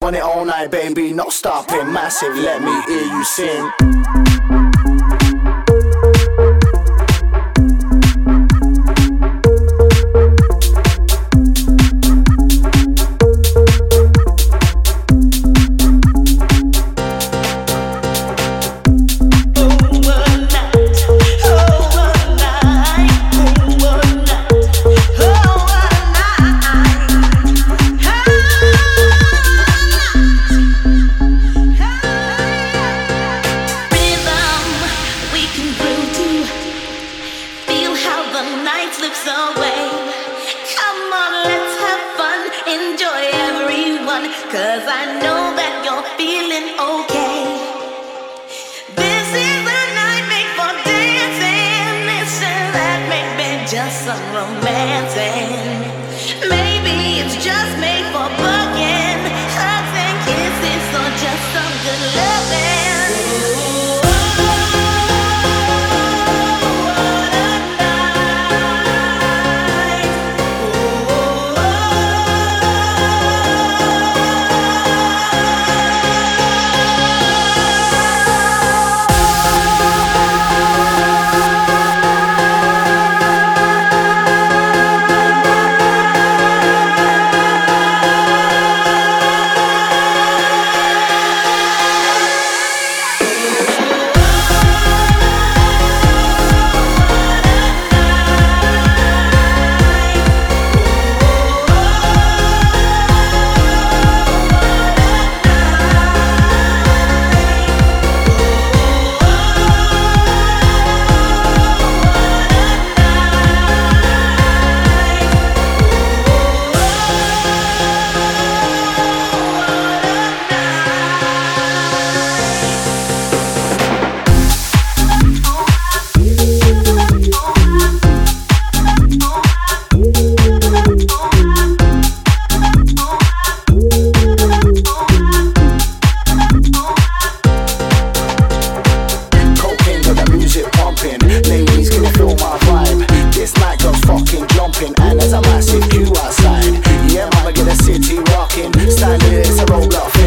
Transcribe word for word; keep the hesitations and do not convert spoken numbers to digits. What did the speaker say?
want it all night, baby, not stopping. Massive, let me hear you sing. Cause I know that you're feeling okay. This is a night made for dancing. This and that, maybe just some romancing. Maybe it's just made for bugging, hugs and kisses, or just some good loving. Ladies, can you feel my vibe? This night goes fucking jumping, and there's a massive queue outside. Yeah, mama, get the city rocking. Standing, it's a roll up.